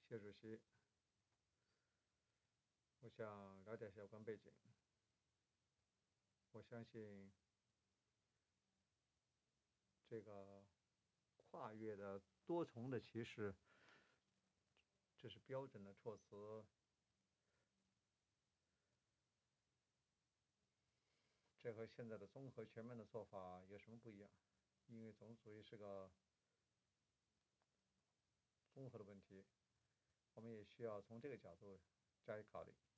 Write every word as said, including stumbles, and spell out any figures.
谢主席，我想了解一下有关背景。我相信这个跨越的多重的歧视，这是标准的措辞，这和现在的综合全面的做法有什么不一样？因为种族主义是个综合的问题，我们也需要从这个角度加以考虑。